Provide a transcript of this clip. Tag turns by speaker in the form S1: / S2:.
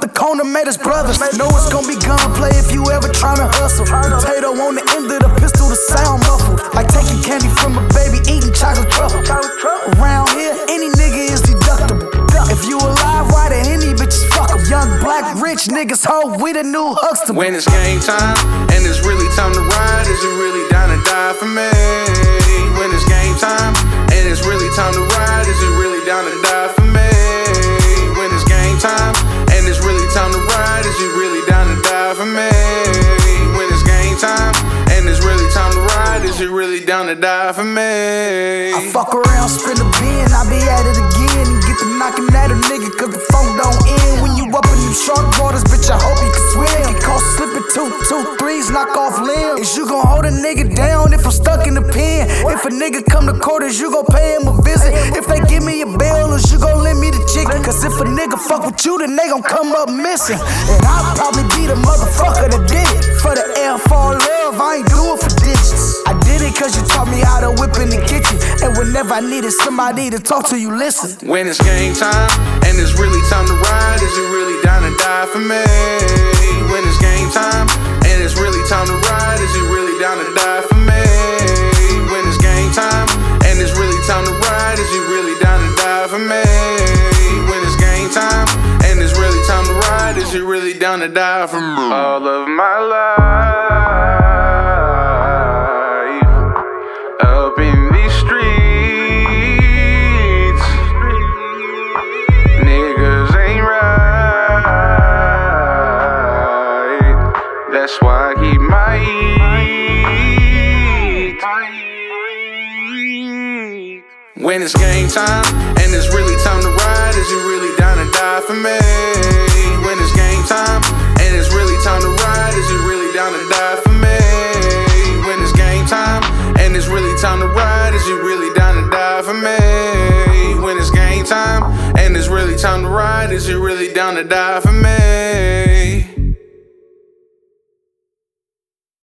S1: the corner made us brothers. Know it's gonna be gunplay if you ever tryna hustle. Potato on the end of the pistol, the sound muffled. Like taking candy from a baby, eating chocolate truffle. Around here, any nigga is deductible. If you alive, why the any bitches fuck 'em? Young, black, rich niggas, ho, we the new Huxtable.
S2: When it's game time, and it's really time to ride, is you really down to die for me? When it's game time, and it's really time to ride, is you really down to die for me? When it's game time, and it's really time to ride, is you really down to die for me? When it's game time, and it's really time to ride, is you really down to die for me?
S1: I fuck around, spin a bin, I be at it again and get to knocking at a nigga cause the phone don't end. When you up in them shark waters, bitch, I hope you can swim. Get caught slipping 2, 3s, knock off limbs. Is you gon' hold a nigga down if I'm stuck in the pen? If a nigga come to court, is you gon' pay him a visit? If they give me a bail, is you gon' lend me the chicken? Cause if a nigga fuck with you, then they gon' come up missing. And I'll probably be the motherfucker that did it. For the L, for love, I ain't do it for digits. I did it cause you taught me how to whip in the kitchen. And whenever I needed somebody to talk to, you listen.
S2: When it's game time, and it's really time to ride, is you really down to die for me? When it's game time, and it's really time to ride, is you really down to die for me? When it's game time, and it's really time to ride, is you really down to die for me? When it's game time, and it's really time to ride, is you really down to die for me? All of my life up in these streets, niggas ain't right. That's why I keep my heat. When it's game time, and it's really time to ride, is you really down to die for me? When it's game time, and it's really time to ride, is you really down to die for me? When it's game time, and it's really time to ride, is you really down to die for me? When it's game time, and it's really time to ride, is you really down to die for me?